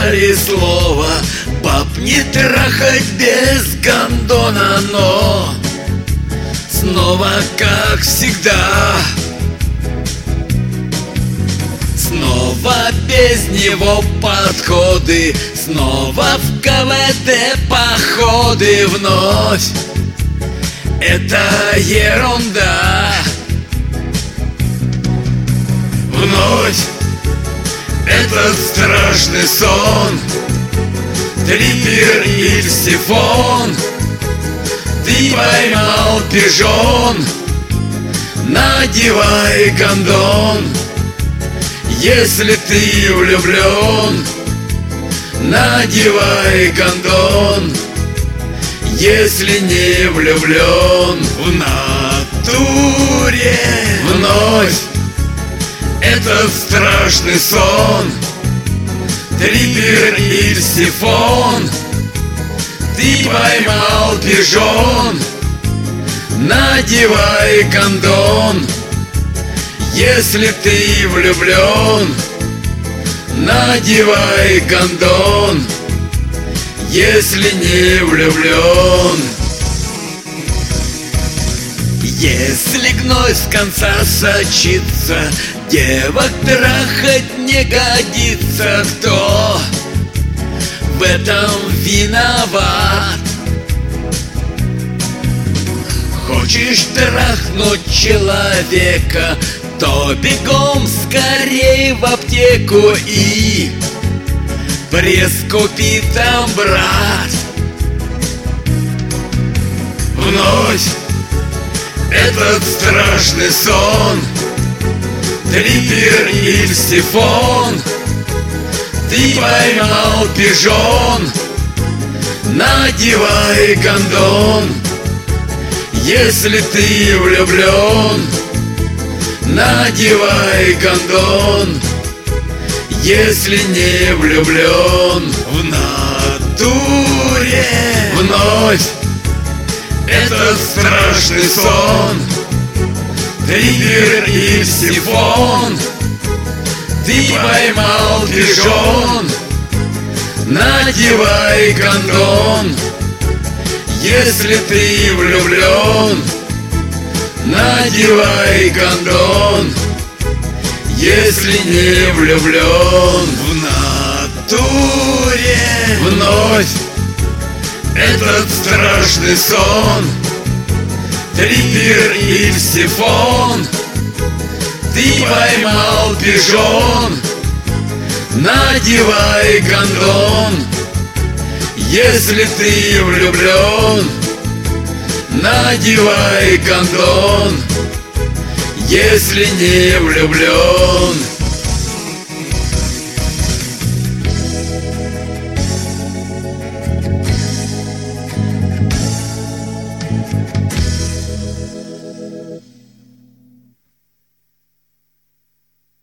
дали слово баб не трахать без гондона, но снова, как всегда, снова без него подходы, снова в КВД походы вновь. Это ерунда. Вновь этот страшный сон, трипер и сифон. Ты поймал пижон, надевай гондон. Если ты влюблен, надевай гондон. Если не влюблен, в натуре вновь этот страшный сон, трипер и сифон. Ты поймал пижон, надевай гондон. Если ты влюблен, надевай гондон. Если не влюблен, если гной с конца сочится, девок трахать не годится. Кто в этом виноват? Хочешь трахнуть человека, то бегом скорей в аптеку и пресс купи там, брат. Вновь этот страшный сон, трипер и сифон. Ты поймал пижон, надевай гондон. Если ты влюблен, надевай гондон. Если не влюблен, в натуре вновь этот страшный сон, трипер и сифон. Ты поймал пижон, надевай гондон. Если ты влюблен, надевай гондон. Если не влюблен, в натуре вновь этот страшный сон, трипер и сифон. Ты поймал пижон, надевай гондон. Если ты влюблен, надевай гондон. Если не влюблен,